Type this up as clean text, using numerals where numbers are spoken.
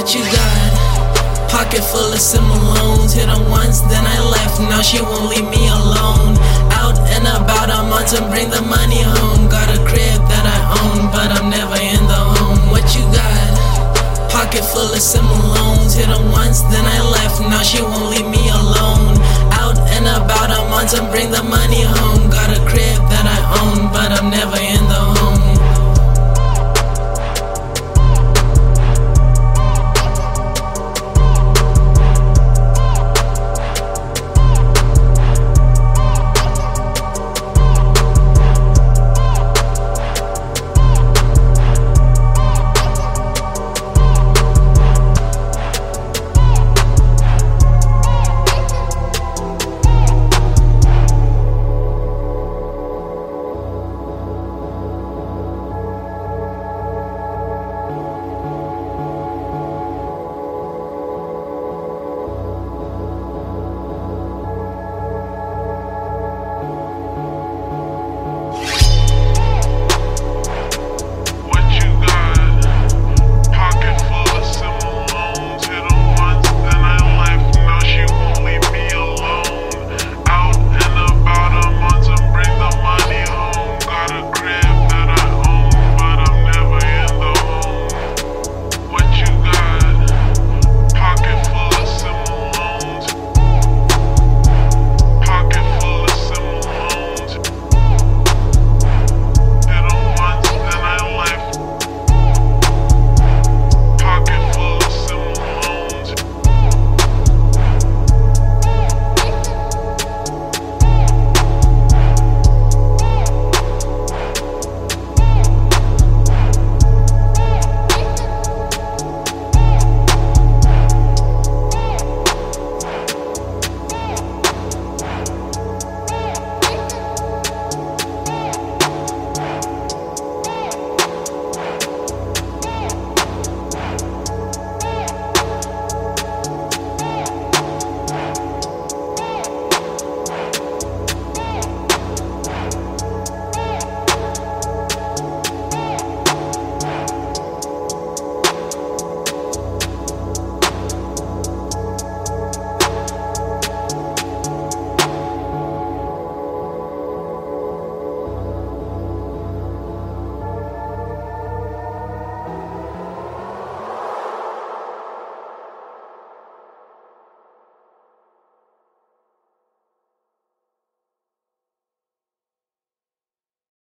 what you got? Pocket full of similar loans. Hit her once, then I left. Now she won't leave me alone. Out and about, I'm on to bring the money home. Got a crib that I own, but I'm never in the home. What you got? Pocket full of similar loans. Hit her once, then I left. Now she won't leave me alone. Out and about, I'm on to bring the money home. Got a crib that I own, but I'm never